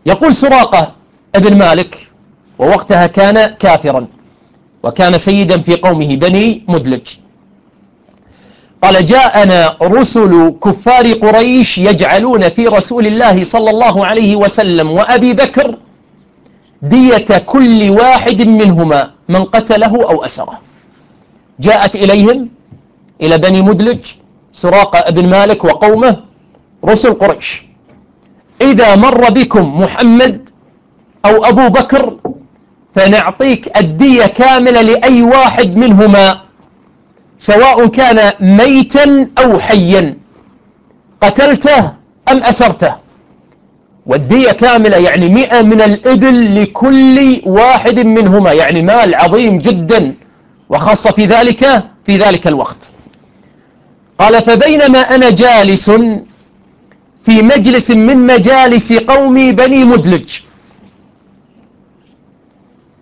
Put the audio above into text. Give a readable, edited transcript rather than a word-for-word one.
يقول سراقة ابن مالك، ووقتها كان كافرا وكان سيدا في قومه بني مدلج، قال: جاءنا رسل كفار قريش يجعلون في رسول الله صلى الله عليه وسلم وأبي بكر دية كل واحد منهما من قتله أو أسره. جاءت إليهم، إلى بني مدلج، سراقة ابن مالك وقومه رسل قريش: إذا مر بكم محمد أو أبو بكر فنعطيك الدية كاملة لأي واحد منهما، سواء كان ميتا أو حيا، قتلته أم أسرته. والدية كاملة يعني 100 من الإبل لكل واحد منهما، يعني مال عظيم جدا، وخاصة في ذلك الوقت. قال: فبينما أنا جالس في مجلس من مجالس قومي بني مدلج،